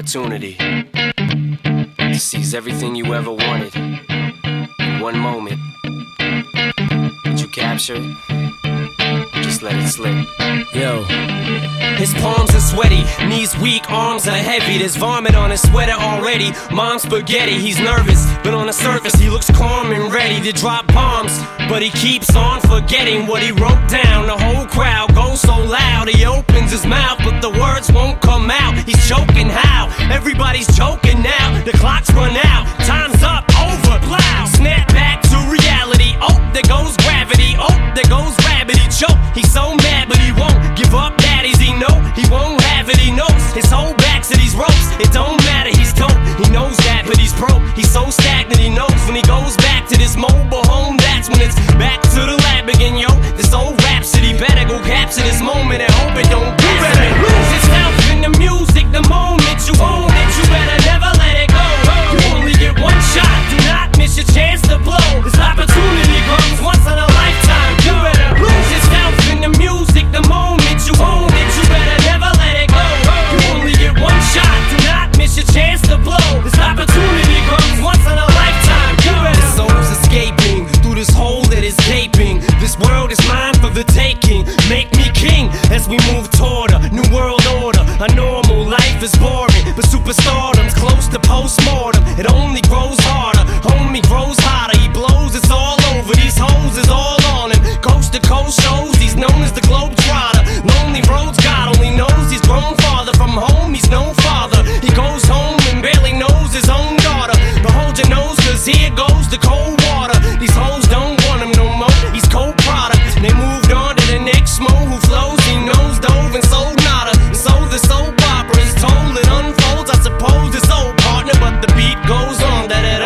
opportunity to seize everything you ever wanted in one moment. Did you capture it? Just let it slip. Yo. His palms are sweaty, knees weak, arms are heavy. There's vomit on his sweater already. Mom's spaghetti, he's nervous, but on the surface he looks calm and ready to drop bombs. But he keeps on forgetting what he wrote down. The whole crowd goes so loud, he opens his mouth, but the words won't come out. He's choking how? Everybody's choking now. The clock's run out, time's up, over, loud. Snap back to reality, oh, there goes gravity. Oh, there goes rabbit, he choke. He's so mad, but he won't give up. Daddies, he know he won't have it, he knows his whole back to these ropes. It don't matter, he's dope, he knows that, but he's broke. He's so stagnant, he knows when he goes back to this mobile home, that's when it's back to the lab again, yo. This old rhapsody better go capture this moment and hope it don't do better. Lose yourself in the music, the moment you own it, you better never let it go. You only get one shot, do not miss your chance to blow. This opportunity comes once in a lifetime. You better lose yourself in the music, the moment you own it, you better never let it go. You only get one shot, do not miss your chance to blow. This opportunity comes once in a lifetime. You better. The soul's escaping through this hole that is gaping. This world is mine for the taking. Make me king as we move toward a new world order. A normal life is boring, but superstardom's close to postmortem. It only grows harder, homie grows hotter. He blows, it's all over. These hoes is all on him. Coast to coast shows, he's known as the Globetrotter. Lonely roads, God only knows he's grown farther from home. He's no father. He goes home and barely knows his own daughter. But hold your nose, cause here goes the cold water. These hoes don't want him no more. He's cold product. They moved on to the next mo who flows. He knows dove and sold nada. And so the soap opera is told. It unfolds. I suppose it's old partner, but the beat goes on.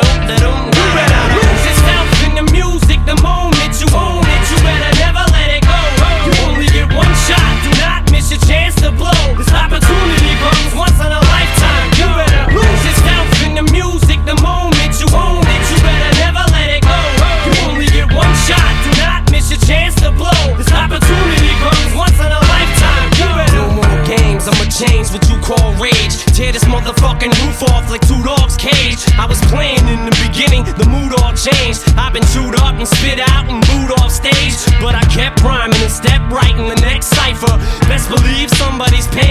You better lose yourself in the music, the moment you own it, you better never let it go. You only get one shot, do not miss your chance to blow. This opportunity comes once in a lifetime. You better lose yourself in the music, the moment you own it, you better never let it go. You only get one shot, do not miss your chance to blow. This opportunity comes once in a lifetime. You better. No more games, I'ma change what you call rage. Tear this motherfucking roof off like two dogs' cage. I was playing in the beginning, the mood all changed. I've been chewed up and spit out and booed off stage, but I kept rhyming and stepped right in the next cipher. Best believe somebody's paying